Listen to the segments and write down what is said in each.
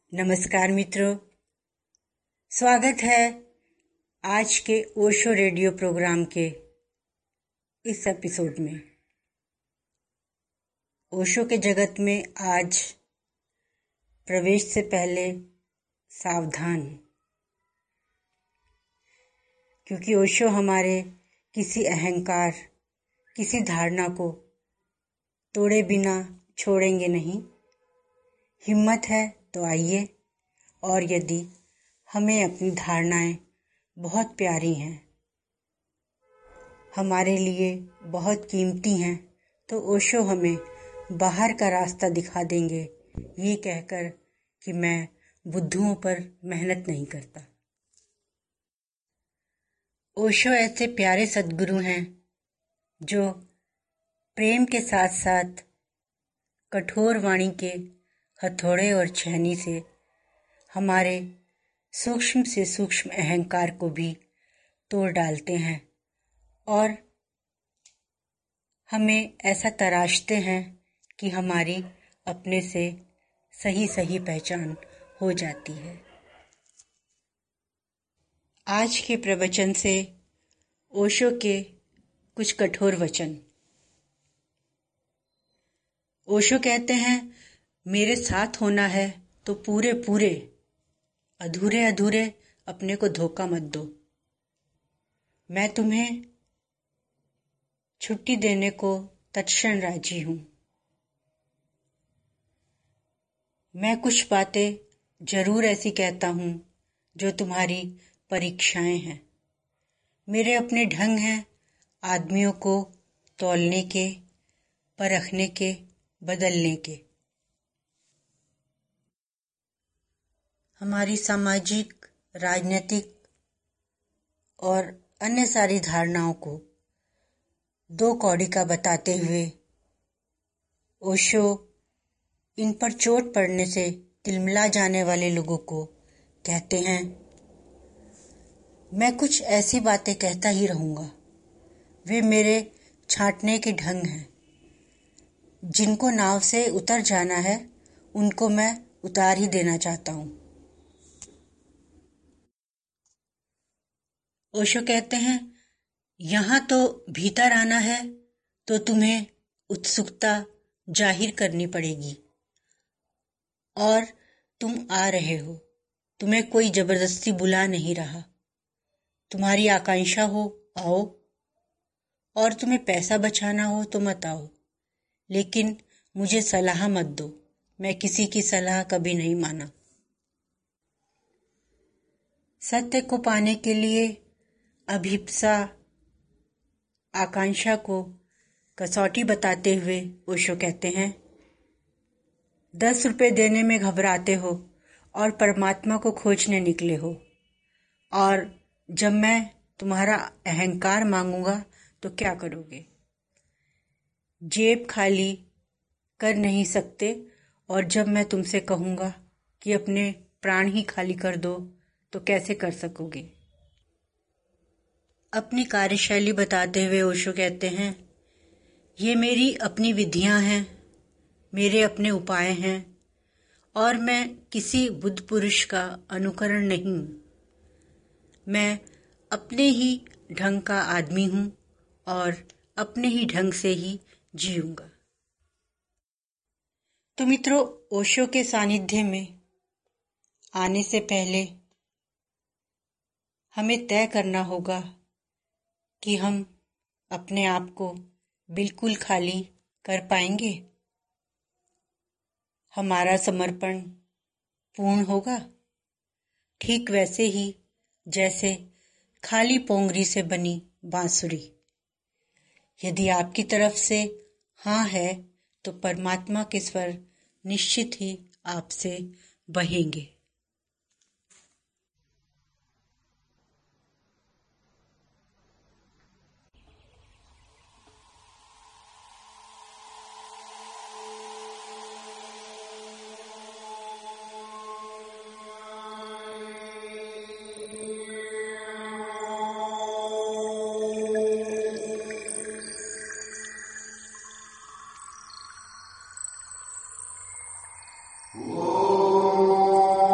नमस्कार मित्रों, स्वागत है आज के ओशो रेडियो प्रोग्राम के इस एपिसोड में। ओशो के जगत में आज प्रवेश से पहले सावधान, क्योंकि ओशो हमारे किसी अहंकार, किसी धारणा को तोड़े बिना छोड़ेंगे नहीं। हिम्मत है तो आइए, और यदि हमें अपनी धारणाएं बहुत प्यारी हैं, हमारे लिए बहुत कीमती हैं, तो ओशो हमें बाहर का रास्ता दिखा देंगे, ये कहकर कि मैं बुद्धुओं पर मेहनत नहीं करता। ओशो ऐसे प्यारे सद्गुरु हैं जो प्रेम के साथ साथ कठोर वाणी के हथौड़े और छेनी से हमारे सूक्ष्म से सूक्ष्म अहंकार को भी तोड़ डालते हैं और हमें ऐसा तराशते हैं कि हमारी अपने से सही सही पहचान हो जाती है। आज के प्रवचन से ओशो के कुछ कठोर वचन। ओशो कहते हैं, मेरे साथ होना है तो पूरे पूरे, अधूरे अधूरे अपने को धोखा मत दो। मैं तुम्हें छुट्टी देने को तत्क्षण राजी हूं। मैं कुछ बातें जरूर ऐसी कहता हूं जो तुम्हारी परीक्षाएं हैं। मेरे अपने ढंग हैं आदमियों को तौलने के, परखने के, बदलने के। हमारी सामाजिक, राजनीतिक और अन्य सारी धारणाओं को दो कौड़ी का बताते हुए ओशो इन पर चोट पड़ने से तिलमिला जाने वाले लोगों को कहते हैं, मैं कुछ ऐसी बातें कहता ही रहूंगा। वे मेरे छांटने के ढंग हैं। जिनको नाव से उतर जाना है उनको मैं उतार ही देना चाहता हूं। ओशो कहते हैं, यहां तो भीतर आना है तो तुम्हें उत्सुकता जाहिर करनी पड़ेगी, और तुम आ रहे हो। तुम्हें कोई जबरदस्ती बुला नहीं रहा। तुम्हारी आकांक्षा हो आओ, और तुम्हें पैसा बचाना हो तो मत आओ, लेकिन मुझे सलाह मत दो। मैं किसी की सलाह कभी नहीं माना। सत्य को पाने के लिए अभिप्सा, आकांक्षा को कसौटी बताते हुए ओशो कहते हैं, 10 रुपए देने में घबराते हो और परमात्मा को खोजने निकले हो, और जब मैं तुम्हारा अहंकार मांगूंगा तो क्या करोगे? जेब खाली कर नहीं सकते, और जब मैं तुमसे कहूंगा कि अपने प्राण ही खाली कर दो तो कैसे कर सकोगे? अपनी कार्यशैली बताते हुए ओशो कहते हैं, ये मेरी अपनी विधियां हैं, मेरे अपने उपाय हैं, और मैं किसी बुद्ध पुरुष का अनुकरण नहीं हूं। मैं अपने ही ढंग का आदमी हूं और अपने ही ढंग से ही जीऊंगा। तो मित्रों, ओशो के सानिध्य में आने से पहले हमें तय करना होगा कि हम अपने आप को बिल्कुल खाली कर पाएंगे। हमारा समर्पण पूर्ण होगा, ठीक वैसे ही जैसे खाली पोंगरी से बनी बांसुरी। यदि आपकी तरफ से हाँ है तो परमात्मा के स्वर निश्चित ही आपसे बहेंगे। Whoa.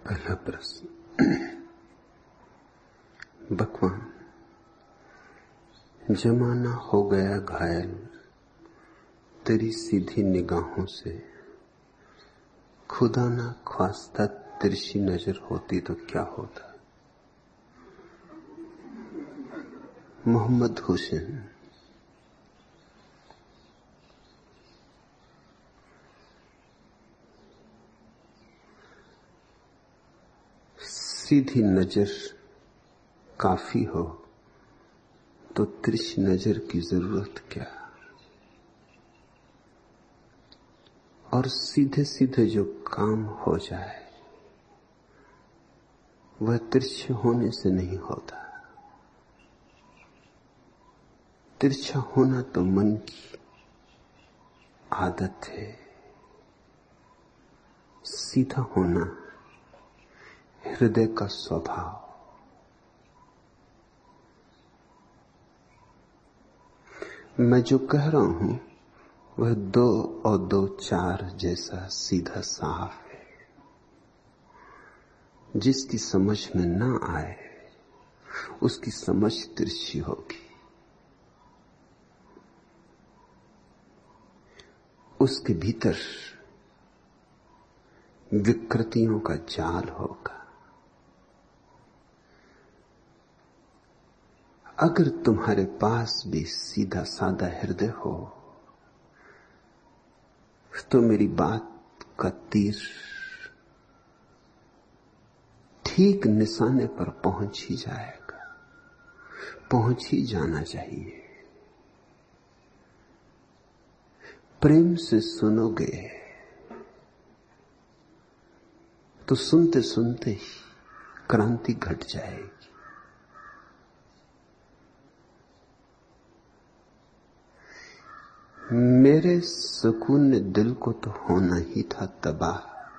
पहला प्रश्न। भगवान, जमाना हो गया घायल तेरी सीधी निगाहों से, खुदा ना ख्वास्ता तिरछी नजर होती तो क्या होता। मोहम्मद हुसैन। सीधी नजर काफी हो तो तिरछी नजर की जरूरत क्या। और सीधे सीधे जो काम हो जाए वह तिरछे होने से नहीं होता। तिरछा होना तो मन की आदत है, सीधा होना हृदय का स्वभाव। मैं जो कह रहा हूं वह 2 और 2 4 जैसा सीधा साफ है। जिसकी समझ में ना आए उसकी समझ तिरछी होगी, उसके भीतर विकृतियों का जाल होगा। अगर तुम्हारे पास भी सीधा साधा हृदय हो तो मेरी बात का तीर ठीक निशाने पर पहुंच ही जाएगा, पहुंच ही जाना चाहिए। प्रेम से सुनोगे तो सुनते सुनते ही क्रांति घट जाएगी। मेरे सुकून ने दिल को तो होना ही था तबाह,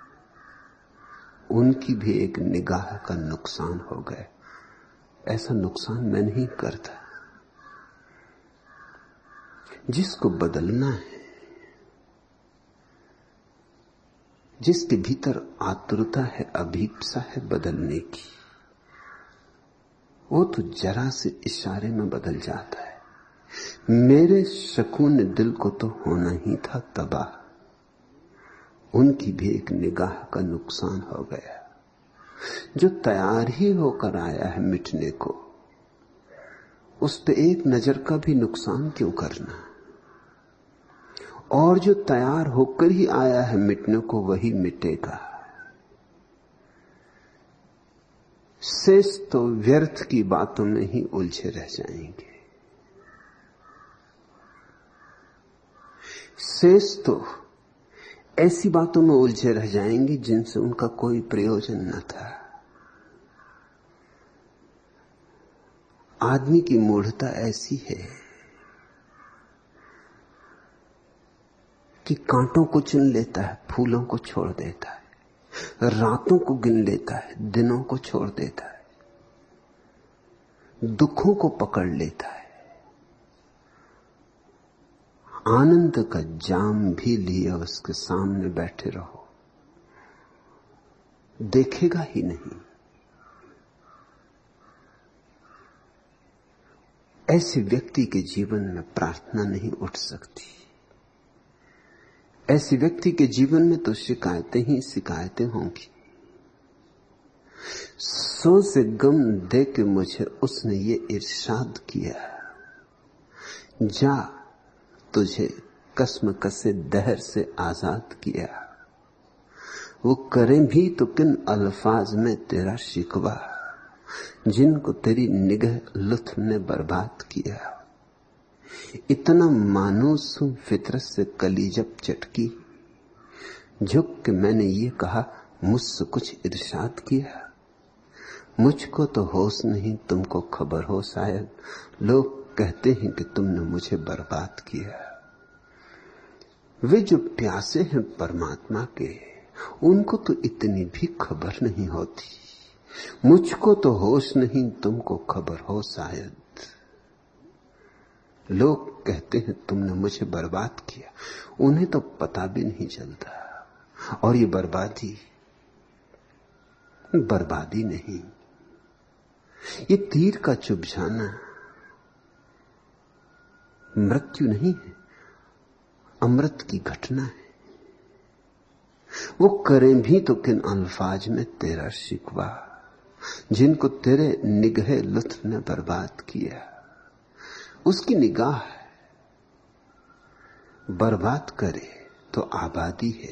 उनकी भी एक निगाह का नुकसान हो गए। ऐसा नुकसान मैं नहीं करता। जिसको बदलना है, जिसके भीतर आतुरता है, अभीप्सा है बदलने की, वो तो जरा से इशारे में बदल जाता है। मेरे सुकून दिल को तो होना ही था तबाह, उनकी भी एक निगाह का नुकसान हो गया। जो तैयार ही होकर आया है मिटने को, उस पे एक नजर का भी नुकसान क्यों करना। और जो तैयार होकर ही आया है मिटने को, वही मिटेगा। शेष तो व्यर्थ की बातों में ही उलझे रह जाएंगे। शेष तो ऐसी बातों में उलझे रह जाएंगे जिनसे उनका कोई प्रयोजन न था। आदमी की मूढ़ता ऐसी है कि कांटों को चुन लेता है, फूलों को छोड़ देता है, रातों को गिन लेता है, दिनों को छोड़ देता है, दुखों को पकड़ लेता है, आनंद का जाम भी लिए उसके सामने बैठे रहो, देखेगा ही नहीं। ऐसे व्यक्ति के जीवन में प्रार्थना नहीं उठ सकती। ऐसे व्यक्ति के जीवन में तो शिकायतें ही शिकायतें होंगी। सो से गम दे के मुझे उसने ये इरशाद किया, जा तुझे कसम कसे दहर से आजाद किया। वो करें भी तो किन अल्फाज में तेरा शिकवा, जिनको तेरी निगाह लुत्फ ने बर्बाद किया। इतना मानूस हूं फितरत से कली जब चटकी, झुक के मैंने ये कहा मुझसे कुछ इरशाद किया। मुझको तो होश नहीं, तुमको खबर हो शायद, लोग कहते हैं कि तुमने मुझे बर्बाद किया। वे जो प्यासे हैं परमात्मा के, उनको तो इतनी भी खबर नहीं होती। मुझको तो होश नहीं, तुमको खबर हो शायद, लोग कहते हैं तुमने मुझे बर्बाद किया। उन्हें तो पता भी नहीं चलता। और ये बर्बादी बर्बादी नहीं। ये तीर का चुभ जाना मृत्यु नहीं है, अमृत की घटना है। वो करें भी तो किन अल्फाज में तेरा शिकवा, जिनको तेरे निगहे लुत्फ ने बर्बाद किया। उसकी निगाह बर्बाद करे तो आबादी है,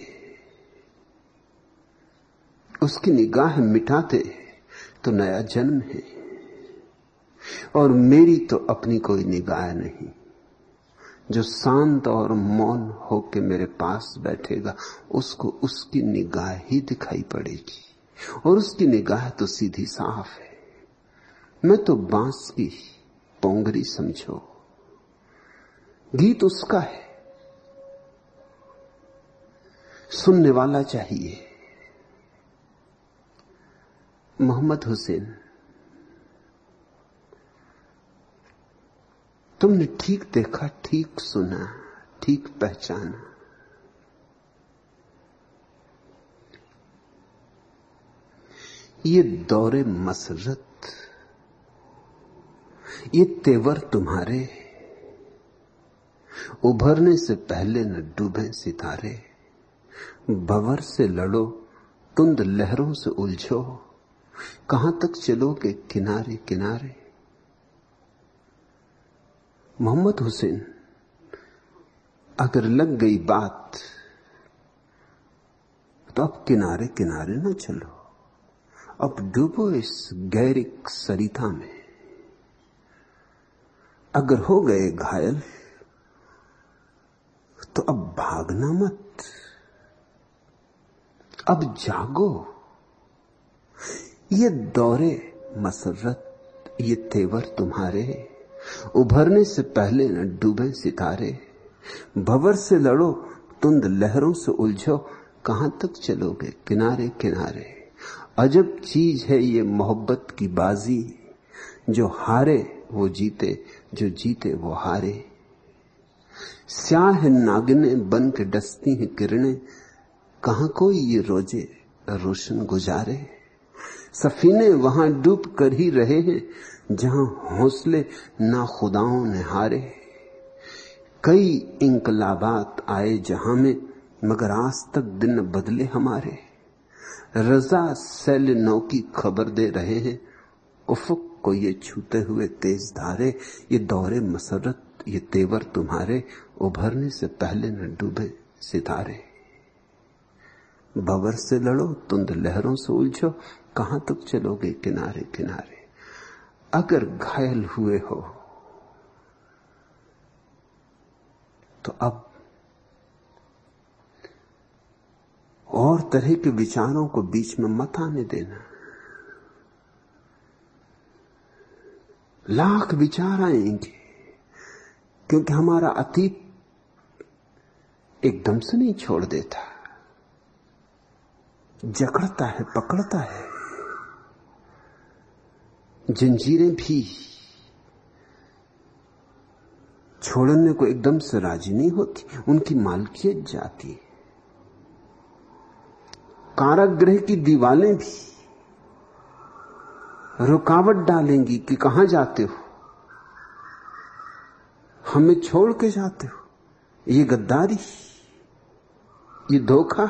उसकी निगाह मिटाते तो नया जन्म है। और मेरी तो अपनी कोई निगाह नहीं। जो शांत और मौन होके मेरे पास बैठेगा उसको उसकी निगाह ही दिखाई पड़ेगी, और उसकी निगाह तो सीधी साफ है। मैं तो बांस की पोंगरी समझो, गीत उसका है, सुनने वाला चाहिए। मोहम्मद हुसैन, तुमने ठीक देखा, ठीक सुना, ठीक पहचाना। ये दौरे मसरत, ये तेवर तुम्हारे, उभरने से पहले न डूबे सितारे। भंवर से लड़ो, तुंद लहरों से उलझो, कहां तक चलोगे किनारे किनारे। मोहम्मद हुसैन, अगर लग गई बात तो अब किनारे किनारे न चलो, अब डूबो इस गहरिक सरिता में। अगर हो गए घायल तो अब भागना मत, अब जागो। ये दौरे मसरत, ये तेवर तुम्हारे, उभरने से पहले न डूबे सितारे। भंवर से लड़ो, तुंद लहरों से उलझो, कहां तक चलोगे किनारे किनारे। अजब चीज है ये मोहब्बत की बाजी, जो हारे वो जीते, जो जीते वो हारे। स्याह नागिने बन के डसती हैं किरणें, कहां कोई ये रोजे रोशन गुजारे। सफीने वहां डूब कर ही रहे हैं जहां हौसले ना खुदाओं ने हारे। कई इंकलाबात आए जहां में, मगर आज तक दिन बदले हमारे। रजा सैल नौ की खबर दे रहे हैं, उफक को ये छूते हुए तेज धारे। ये दौरे मसरत, ये तेवर तुम्हारे, उभरने से पहले न डूबे सितारे। भंवर से लड़ो, तुंद लहरों से उलझो, कहां तक चलोगे किनारे किनारे। अगर घायल हुए हो तो अब और तरह के विचारों को बीच में मत आने देना। लाख विचार आएंगे, क्योंकि हमारा अतीत एकदम से नहीं छोड़ देता, जकड़ता है, पकड़ता है। जंजीरें भी छोड़ने को एकदम से राजी नहीं होती, उनकी मालकियत जाती है। कारागृह की दीवारें भी रुकावट डालेंगी कि कहां जाते हो, हमें छोड़ के जाते हो। ये गद्दारी, ये धोखा,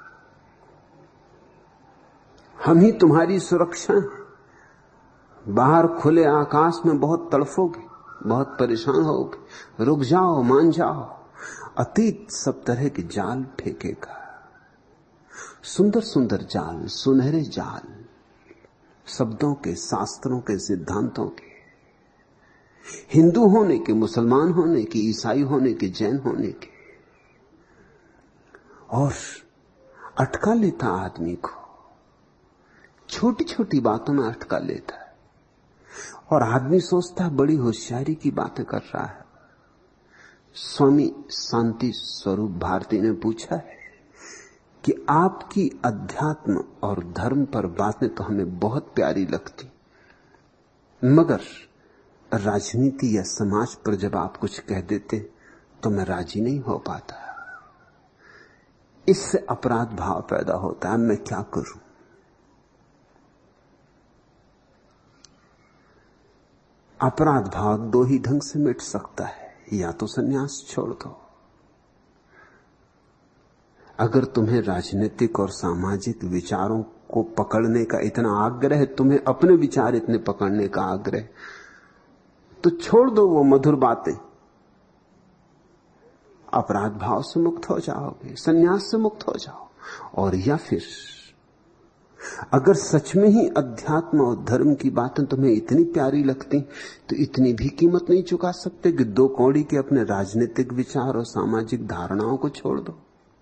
हम ही तुम्हारी सुरक्षा है। बाहर खुले आकाश में बहुत तड़फोगे, बहुत परेशान होगे, रुक जाओ, मान जाओ। अतीत सब तरह के जाल फेंकेगा, सुंदर सुंदर जाल, सुनहरे जाल, शब्दों के, शास्त्रों के, सिद्धांतों के। हिंदू होने के, मुसलमान होने के, ईसाई होने के, जैन होने के। और अटका लेता आदमी को, छोटी छोटी बातों में अटका लेता है। और आदमी सोचता है बड़ी होशियारी की बातें कर रहा है। स्वामी शांति स्वरूप भारती ने पूछा है कि आपकी अध्यात्म और धर्म पर बातें तो हमें बहुत प्यारी लगती, मगर राजनीति या समाज पर जब आप कुछ कह देते तो मैं राजी नहीं हो पाता। इससे अपराध भाव पैदा होता है, मैं क्या करूं। अपराध भाव दो ही ढंग से मिट सकता है, या तो सन्यास छोड़ दो। अगर तुम्हें राजनीतिक और सामाजिक विचारों को पकड़ने का इतना आग्रह है, तुम्हें अपने विचार इतने पकड़ने का आग्रह, तो छोड़ दो वो मधुर बातें, अपराध भाव से मुक्त हो जाओगे, सन्यास से मुक्त हो जाओ। और या फिर अगर सच में ही अध्यात्म और धर्म की बातें तुम्हें इतनी प्यारी लगती, तो इतनी भी कीमत नहीं चुका सकते कि दो कौड़ी के अपने राजनीतिक विचार और सामाजिक धारणाओं को छोड़ दो।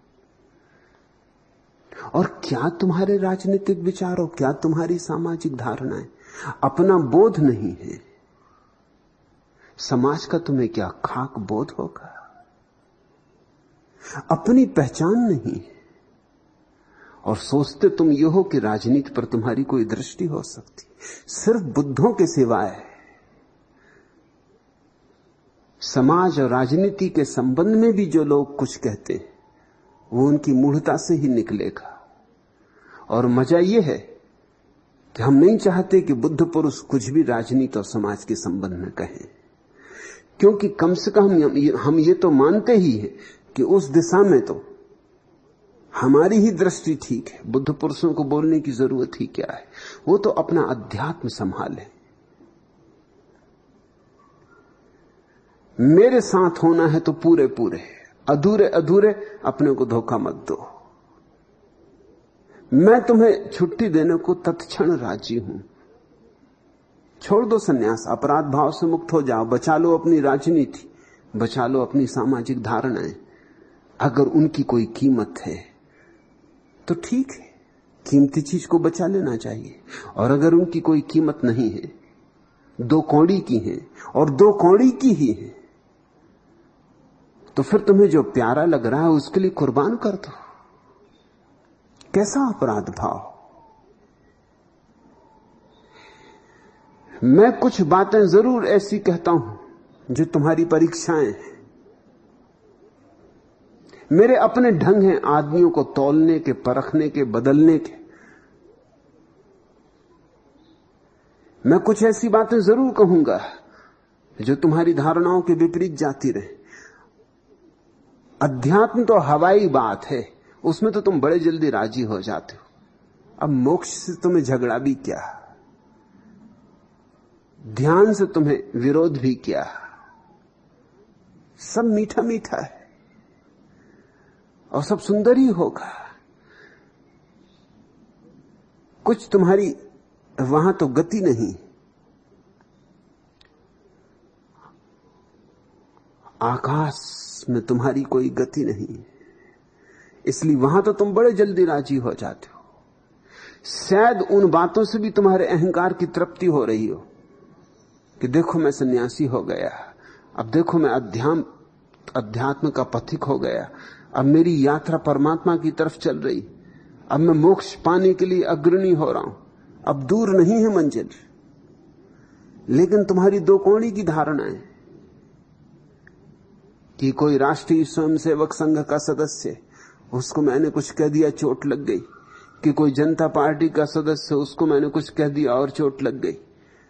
और क्या तुम्हारे राजनीतिक विचार और क्या तुम्हारी सामाजिक धारणाएं अपना बोध नहीं है, समाज का तुम्हें क्या खाक बोध होगा? अपनी पहचान नहीं है, और सोचते तुम ये हो कि राजनीति पर तुम्हारी कोई दृष्टि हो सकती। सिर्फ बुद्धों के सिवाय समाज और राजनीति के संबंध में भी जो लोग कुछ कहते हैं वो उनकी मूढ़ता से ही निकलेगा। और मजा यह है कि हम नहीं चाहते कि बुद्ध पुरुष कुछ भी राजनीति और समाज के संबंध में कहें, क्योंकि कम से कम हम ये तो मानते ही हैं कि उस दिशा में तो हमारी ही दृष्टि ठीक है। बुद्ध पुरुषों को बोलने की जरूरत ही क्या है, वो तो अपना अध्यात्म संभाले। मेरे साथ होना है तो पूरे पूरे, अधूरे अधूरे अपने को धोखा मत दो। मैं तुम्हें छुट्टी देने को तत्क्षण राजी हूं। छोड़ दो सन्यास, अपराध भाव से मुक्त हो जाओ, बचा लो अपनी राजनीति, बचा लो अपनी सामाजिक धारणाएं। अगर उनकी कोई कीमत है तो ठीक है, कीमती चीज को बचा लेना चाहिए। और अगर उनकी कोई कीमत नहीं है, दो कौड़ी की है और दो कौड़ी की ही है, तो फिर तुम्हें जो प्यारा लग रहा है उसके लिए कुर्बान कर दो। कैसा अपराध भाव। मैं कुछ बातें जरूर ऐसी कहता हूं जो तुम्हारी परीक्षाएं हैं। मेरे अपने ढंग हैं आदमियों को तौलने के, परखने के, बदलने के। मैं कुछ ऐसी बातें जरूर कहूंगा जो तुम्हारी धारणाओं के विपरीत जाती रहे। अध्यात्म तो हवाई बात है, उसमें तो तुम बड़े जल्दी राजी हो जाते हो। अब मोक्ष से तुम्हें झगड़ा भी क्या, ध्यान से तुम्हें विरोध भी क्या, सब मीठा मीठा है और सब सुंदर ही होगा। कुछ तुम्हारी वहां तो गति नहीं, आकाश में तुम्हारी कोई गति नहीं, इसलिए वहां तो तुम बड़े जल्दी राजी हो जाते हो। शायद उन बातों से भी तुम्हारे अहंकार की तृप्ति हो रही हो कि देखो मैं सन्यासी हो गया, अब देखो मैं अध्यात्म का पथिक हो गया, अब मेरी यात्रा परमात्मा की तरफ चल रही, अब मैं मोक्ष पाने के लिए अग्रणी हो रहा हूं, अब दूर नहीं है मंजिल। लेकिन तुम्हारी दो कौड़ी की धारणा है कि कोई राष्ट्रीय स्वयंसेवक संघ का सदस्य, उसको मैंने कुछ कह दिया चोट लग गई, कि कोई जनता पार्टी का सदस्य, उसको मैंने कुछ कह दिया और चोट लग गई।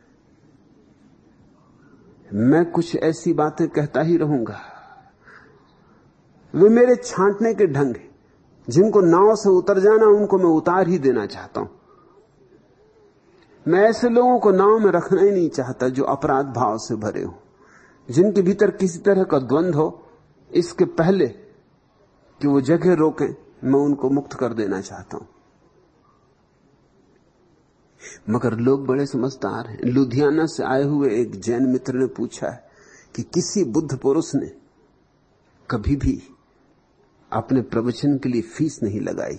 मैं कुछ ऐसी बातें कहता ही रहूंगा, वे मेरे छांटने के ढंग हैं। जिनको नाव से उतर जाना उनको मैं उतार ही देना चाहता हूं। मैं ऐसे लोगों को नाव में रखना ही नहीं चाहता जो अपराध भाव से भरे हो, जिनके भीतर किसी तरह का द्वंद्व हो। इसके पहले कि वो जगह रोकें, मैं उनको मुक्त कर देना चाहता हूं। मगर लोग बड़े समझदार हैं। लुधियाना से आए हुए एक जैन मित्र ने पूछा है कि किसी बुद्ध पुरुष ने कभी भी अपने प्रवचन के लिए फीस नहीं लगाई।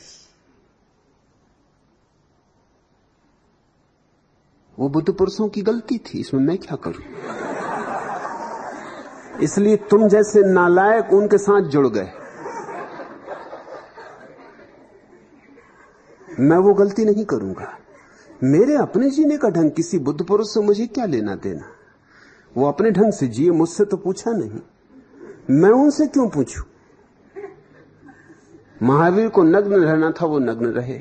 वो बुद्ध पुरुषों की गलती थी, इसमें मैं क्या करूं। इसलिए तुम जैसे नालायक उनके साथ जुड़ गए। मैं वो गलती नहीं करूंगा। मेरे अपने जीने का ढंग, किसी बुद्ध पुरुष से मुझे क्या लेना देना। वो अपने ढंग से जिए, मुझसे तो पूछा नहीं, मैं उनसे क्यों पूछूं। महावीर को नग्न रहना था, वो नग्न रहे।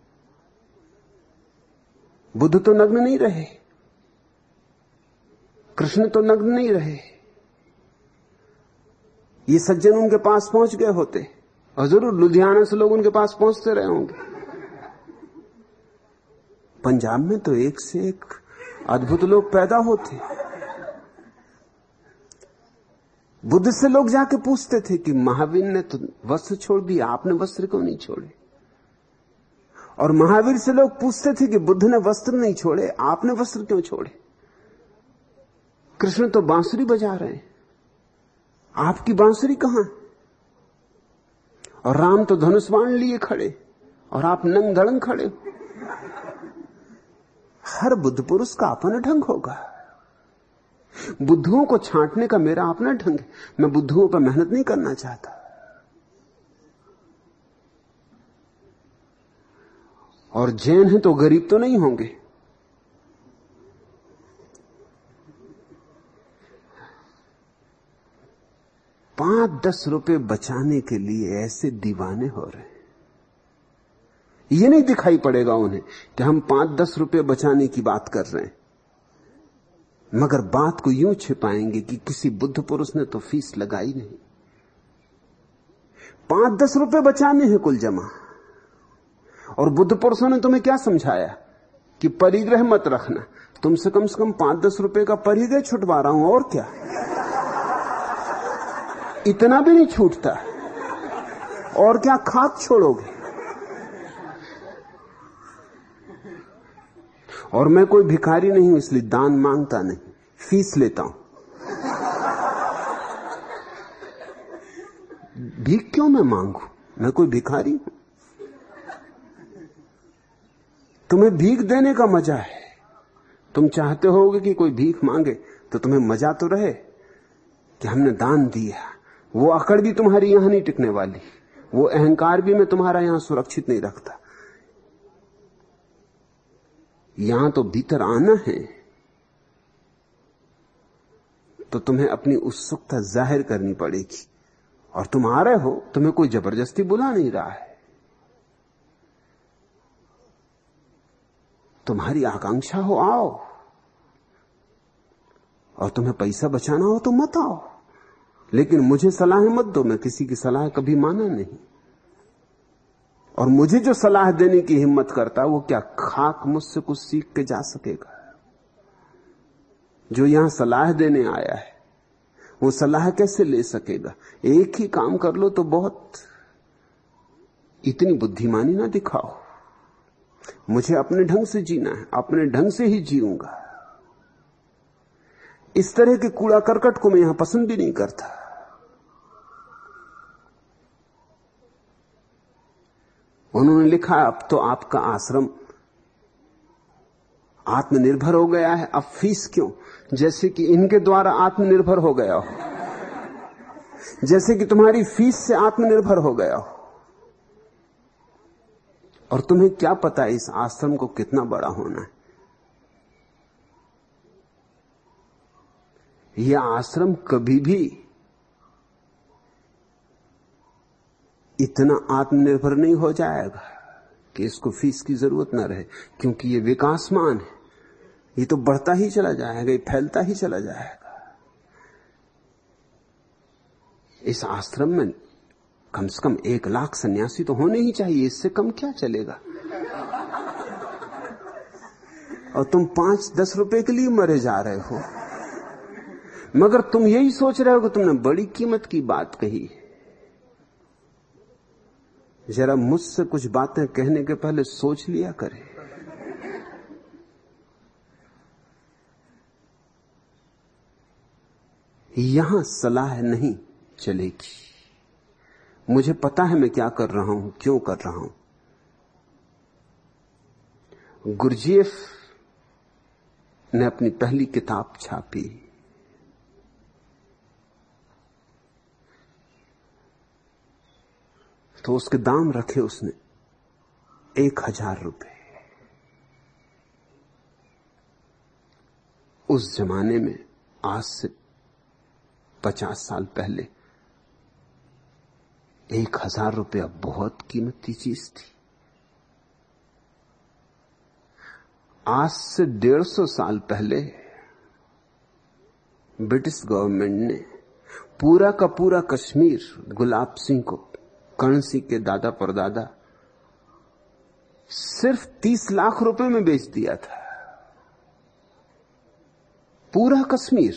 बुद्ध तो नग्न नहीं रहे। कृष्ण तो नग्न नहीं रहे, ये सज्जन उनके पास पहुंच गए होते, और जरूर लुधियाना से लोग उनके पास पहुंचते रहे होंगे। पंजाब में तो एक से एक अद्भुत लोग पैदा होते। बुद्ध से लोग जाके पूछते थे कि महावीर ने तो वस्त्र छोड़ दिया, आपने वस्त्र क्यों नहीं छोड़े? और महावीर से लोग पूछते थे कि बुद्ध ने वस्त्र नहीं छोड़े, आपने वस्त्र क्यों छोड़े? कृष्ण तो बांसुरी बजा रहे हैं, आपकी बांसुरी कहां? और राम तो धनुष बाण लिए खड़े और आप नंग धड़ंग खड़े हो। हर बुद्ध पुरुष का अपना ढंग होगा। बुद्धुओं को छांटने का मेरा अपना ढंग है, मैं बुद्धुओं पर मेहनत नहीं करना चाहता। और जैन हैं तो गरीब तो नहीं होंगे। ₹5-10 बचाने के लिए ऐसे दीवाने हो रहे हैं। ये नहीं दिखाई पड़ेगा उन्हें कि हम ₹5-10 बचाने की बात कर रहे हैं, मगर बात को यूं छिपाएंगे कि किसी बुद्ध पुरुष ने तो फीस लगाई नहीं। ₹5-10 बचाने हैं कुल जमा। और बुद्ध पुरुषों ने तुम्हें क्या समझाया कि परिग्रह मत रखना, तुमसे कम से कम ₹5-10 का परिग्रह छुटवा रहा हूं, और क्या? इतना भी नहीं छूटता, और क्या खाक छोड़ोगे? और मैं कोई भिखारी नहीं हूं, इसलिए दान मांगता नहीं, फीस लेता हूं। भीख क्यों मैं मांगू? मैं कोई भिखारी हूं? तुम्हें भीख देने का मजा है। तुम चाहते होगे कि कोई भीख मांगे तो तुम्हें मजा तो रहे कि हमने दान दिया। वो अकड़ भी तुम्हारी यहां नहीं टिकने वाली, वो अहंकार भी मैं तुम्हारा यहां सुरक्षित नहीं रखता। यहां तो भीतर आना है, तो तुम्हें अपनी उत्सुकता जाहिर करनी पड़ेगी। और तुम आ रहे हो, तुम्हें कोई जबरदस्ती बुला नहीं रहा है। तुम्हारी आकांक्षा हो, आओ। और तुम्हें पैसा बचाना हो तो मत आओ, लेकिन मुझे सलाह मत दो। मैं किसी की सलाह कभी माना नहीं। और मुझे जो सलाह देने की हिम्मत करता, वो क्या खाक मुझसे कुछ सीख के जा सकेगा? जो यहां सलाह देने आया है वो सलाह कैसे ले सकेगा? एक ही काम कर लो तो बहुत। इतनी बुद्धिमानी ना दिखाओ। मुझे अपने ढंग से जीना है, अपने ढंग से ही जीऊंगा। इस तरह के कूड़ा करकट को मैं यहां पसंद भी नहीं करता। उन्होंने लिखा, अब तो आपका आश्रम आत्मनिर्भर हो गया है, अब फीस क्यों? जैसे कि इनके द्वारा आत्मनिर्भर हो गया हो, जैसे कि तुम्हारी फीस से आत्मनिर्भर हो गया हो। और तुम्हें क्या पता इस आश्रम को कितना बड़ा होना है? यह आश्रम कभी भी इतना आत्मनिर्भर नहीं हो जाएगा कि इसको फीस की जरूरत ना रहे, क्योंकि ये विकासमान है। ये तो बढ़ता ही चला जाएगा, ये फैलता ही चला जाएगा। इस आश्रम में कम से कम 1 लाख सन्यासी तो होने ही चाहिए, इससे कम क्या चलेगा? और तुम 5-10 रुपए के लिए मरे जा रहे हो, मगर तुम यही सोच रहे हो कि तुमने बड़ी कीमत की बात कही। जरा मुझसे कुछ बातें कहने के पहले सोच लिया करे। यहां सलाह नहीं चलेगी। मुझे पता है मैं क्या कर रहा हूं, क्यों कर रहा हूं। गुरजीएफ ने अपनी पहली किताब छापी, तो उसके दाम रखे उसने 1000 रुपए। उस जमाने में, आज से 50 साल पहले 1000 रुपया बहुत कीमती चीज थी। आज से 150 साल पहले ब्रिटिश गवर्नमेंट ने पूरा का पूरा कश्मीर गुलाब सिंह को, कर्ण सिंह के दादा परदादा, सिर्फ 30 लाख रुपए में बेच दिया था। पूरा कश्मीर।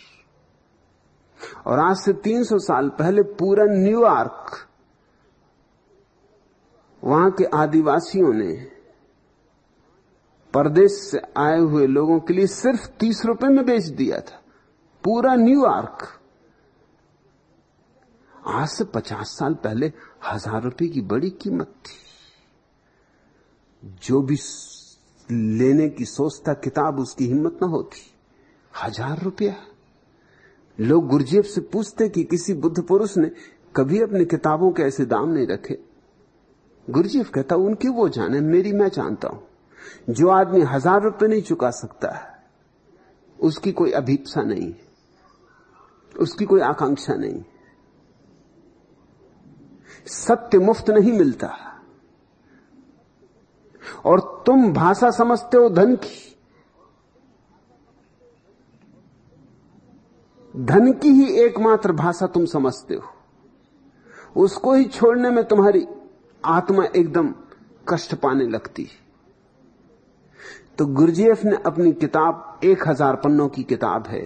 और आज से 300 साल पहले पूरा न्यूयॉर्क वहां के आदिवासियों ने परदेश से आए हुए लोगों के लिए सिर्फ 30 रुपए में बेच दिया था। पूरा न्यूयॉर्क। आज से 50 साल पहले 1000 रुपए की बड़ी कीमत थी। जो भी लेने की सोचता किताब, उसकी हिम्मत ना होती। 1000 रुपया। लोग गुरजेब से पूछते कि किसी बुद्ध पुरुष ने कभी अपनी किताबों के ऐसे दाम नहीं रखे। गुरजेब कहता, उनकी वो जाने, मेरी मैं जानता हूं। जो आदमी 1000 रुपए नहीं चुका सकता, उसकी कोई अभीप्सा नहीं, उसकी कोई आकांक्षा नहीं। सत्य मुफ्त नहीं मिलता। और तुम भाषा समझते हो धन की। धन की ही एकमात्र भाषा तुम समझते हो। उसको ही छोड़ने में तुम्हारी आत्मा एकदम कष्ट पाने लगती है। तो गुरजेफ ने अपनी किताब 1000 पन्नों की किताब है,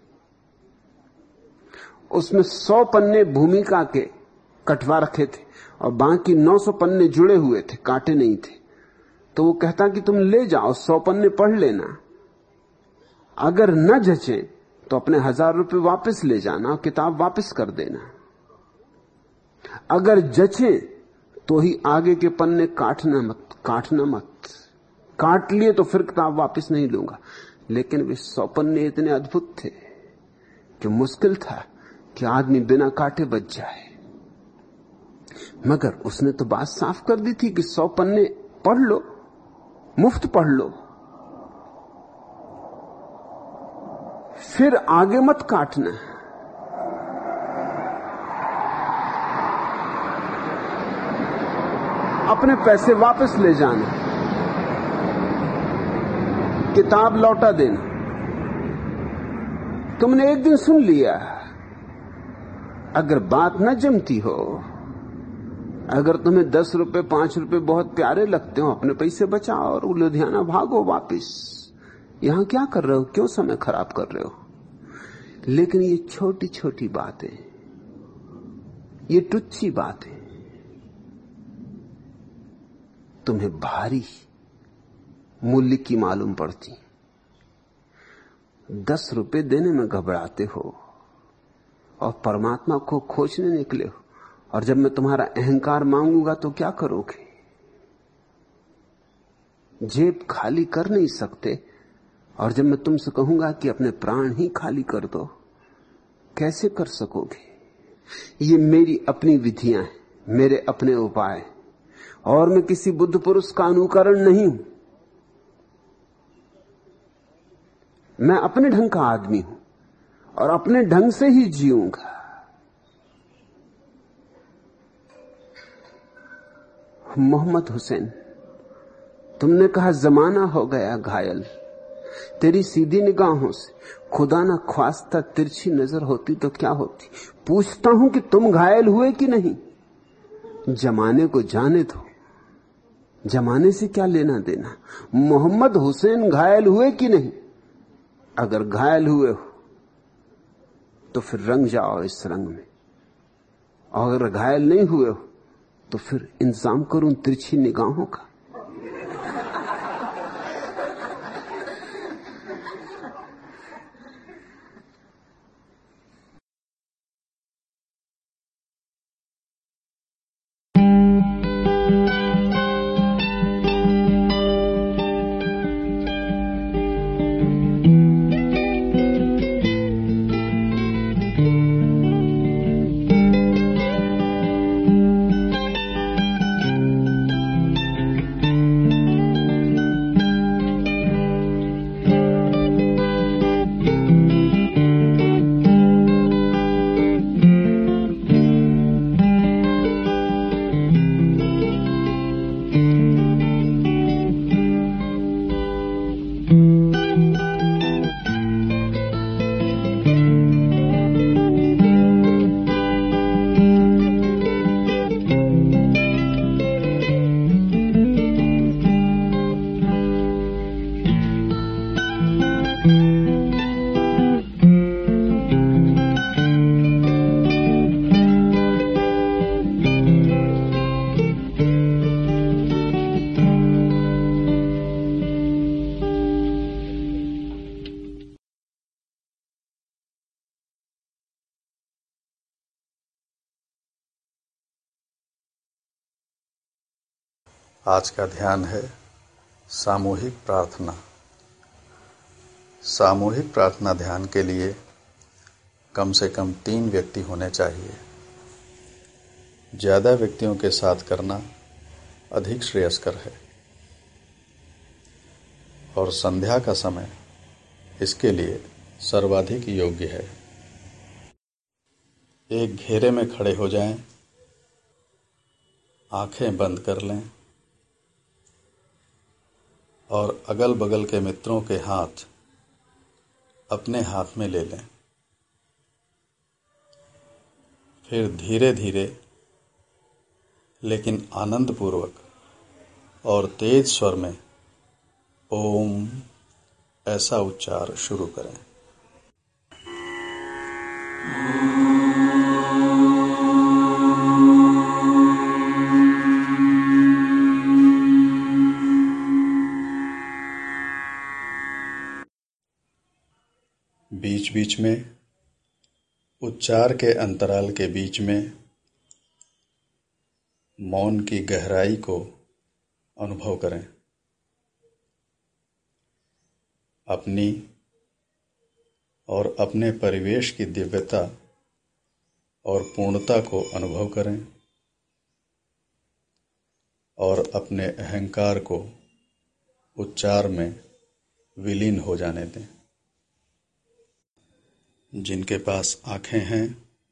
उसमें 100 पन्ने भूमिका के कटवा रखे थे और बाकी 900 पन्ने जुड़े हुए थे, काटे नहीं थे। तो वो कहता कि तुम ले जाओ, 100 पन्ने पढ़ लेना, अगर न जचे तो अपने 1000 रुपए वापस ले जाना और किताब वापस कर देना। अगर जचे तो ही आगे के पन्ने काटना मत। काट लिए तो फिर किताब वापस नहीं लूंगा। लेकिन वे 100 पन्ने इतने अद्भुत थे कि मुश्किल था कि आदमी बिना काटे बच जाए। मगर उसने तो बात साफ कर दी थी कि 100 पन्ने पढ़ लो, मुफ्त पढ़ लो, फिर आगे मत काटना। अपने पैसे वापस ले जाना, किताब लौटा देना। तुमने एक दिन सुन लिया, अगर बात न जमती हो, अगर तुम्हें 10 रुपए 5 रुपए बहुत प्यारे लगते हो, अपने पैसे बचाओ और लुधियाना भागो वापिस। यहां क्या कर रहे हो, क्यों समय खराब कर रहे हो? लेकिन ये छोटी छोटी बातें, ये टुच्ची बातें तुम्हें भारी मूल्य की मालूम पड़ती। 10 रुपए देने में घबराते हो और परमात्मा को खोजने निकले हो। और जब मैं तुम्हारा अहंकार मांगूंगा तो क्या करोगे? जेब खाली कर नहीं सकते। और जब मैं तुमसे कहूंगा कि अपने प्राण ही खाली कर दो, कैसे कर सकोगे? ये मेरी अपनी विधियां हैं, मेरे अपने उपाय, और मैं किसी बुद्ध पुरुष का अनुकरण नहीं हूं। मैं अपने ढंग का आदमी हूं और अपने ढंग से ही जीऊंगा। मोहम्मद हुसैन, तुमने कहा जमाना हो गया घायल, तेरी सीधी निगाहों से खुदा ना ख्वास्ता तिरछी नजर होती तो क्या होती। पूछता हूं कि तुम घायल हुए कि नहीं? जमाने को जाने दो, जमाने से क्या लेना देना। मोहम्मद हुसैन घायल हुए कि नहीं? अगर घायल हुए हो तो फिर रंग जाओ इस रंग में, और अगर घायल नहीं हुए हो तो फिर इंतजाम करूं तिरछी निगाहों का। आज का ध्यान है सामूहिक प्रार्थना। सामूहिक प्रार्थना ध्यान के लिए कम से कम 3 व्यक्ति होने चाहिए। ज़्यादा व्यक्तियों के साथ करना अधिक श्रेयस्कर है और संध्या का समय इसके लिए सर्वाधिक योग्य है। एक घेरे में खड़े हो जाएं, आंखें बंद कर लें और अगल बगल के मित्रों के हाथ अपने हाथ में ले लें। फिर धीरे धीरे लेकिन आनंदपूर्वक और तेज स्वर में ओम ऐसा उच्चार शुरू करें। बीच बीच में उच्चार के अंतराल के बीच में मौन की गहराई को अनुभव करें। अपनी और अपने परिवेश की दिव्यता और पूर्णता को अनुभव करें और अपने अहंकार को उच्चार में विलीन हो जाने दें। जिनके पास आंखें हैं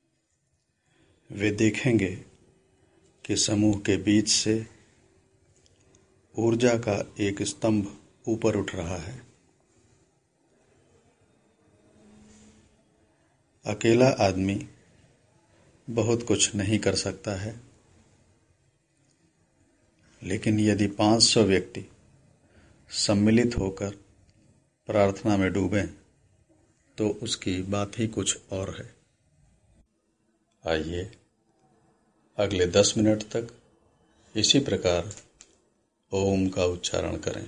वे देखेंगे कि समूह के बीच से ऊर्जा का एक स्तंभ ऊपर उठ रहा है। अकेला आदमी बहुत कुछ नहीं कर सकता है, लेकिन यदि 500 व्यक्ति सम्मिलित होकर प्रार्थना में डूबें तो उसकी बात ही कुछ और है। आइए अगले 10 मिनट तक इसी प्रकार ओम का उच्चारण करें।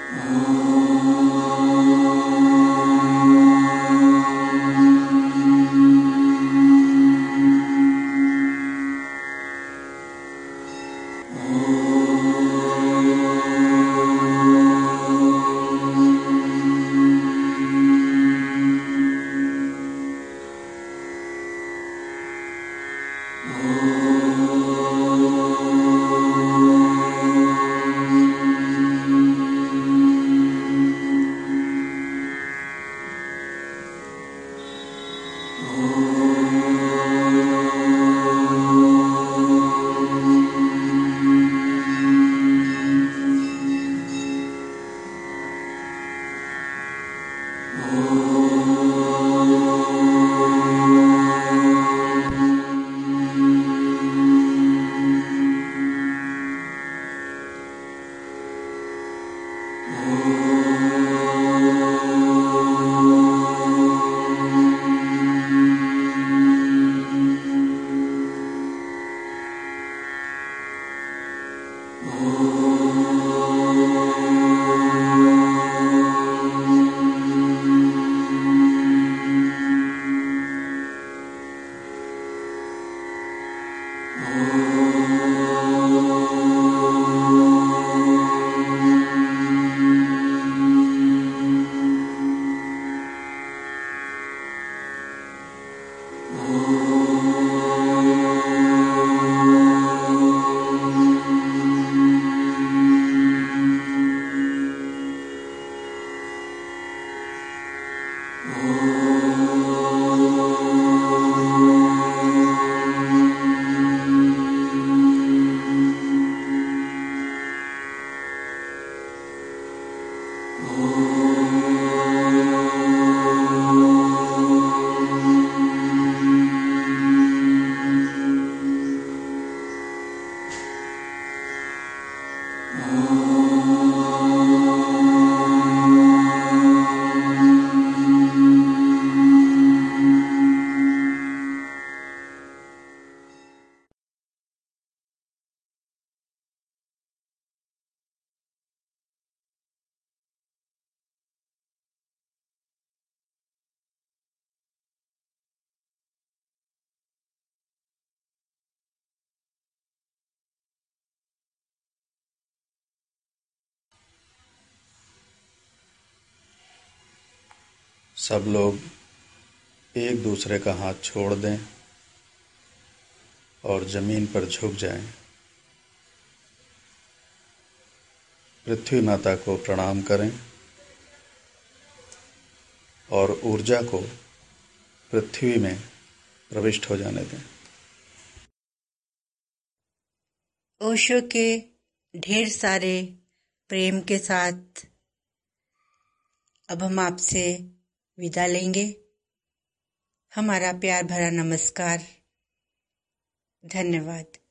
सब लोग एक दूसरे का हाथ छोड़ दें और जमीन पर झुक जाएं। पृथ्वी माता को प्रणाम करें और ऊर्जा को पृथ्वी में प्रविष्ट हो जाने दें। ओशो के ढेर सारे प्रेम के साथ अब हम आपसे विदा लेंगे। हमारा प्यार भरा नमस्कार। धन्यवाद।